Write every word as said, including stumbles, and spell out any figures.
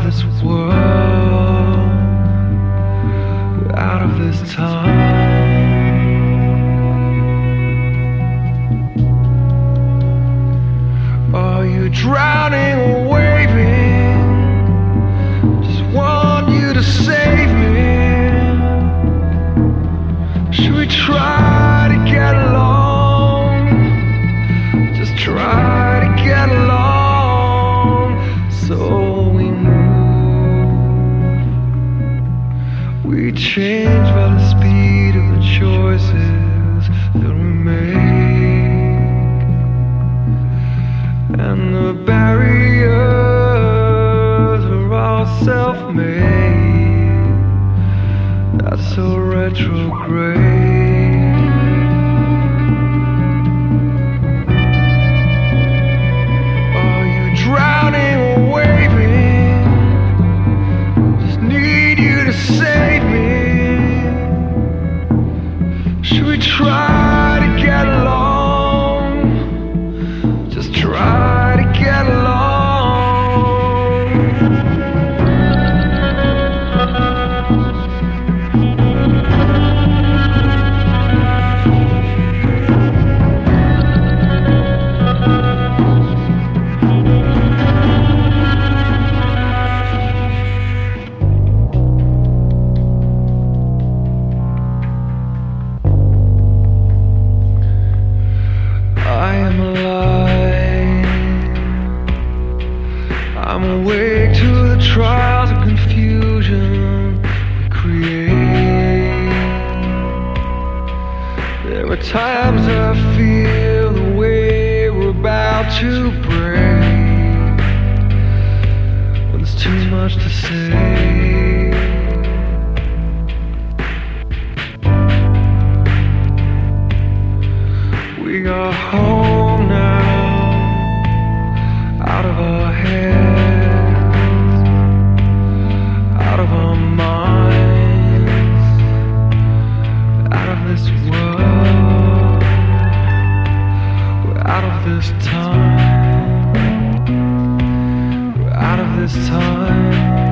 of this world, we're out of this time. Are you drowning or waving? Just want you to save me. Should we try to get along? Just try to get along. So we move. We change by the speed of the choices that we make, and the barriers are all self-made. That's so retrograde. Are you drowning or waving? Just need you to save me. Should we try to get along? Just try to get along. I am alive. I'm awake to the trials of confusion we create. There are times I feel the way we're about to break, when there's too much to say. We are home now, out of our heads, out of our minds, out of this world, we're out of this time, we're out of this time.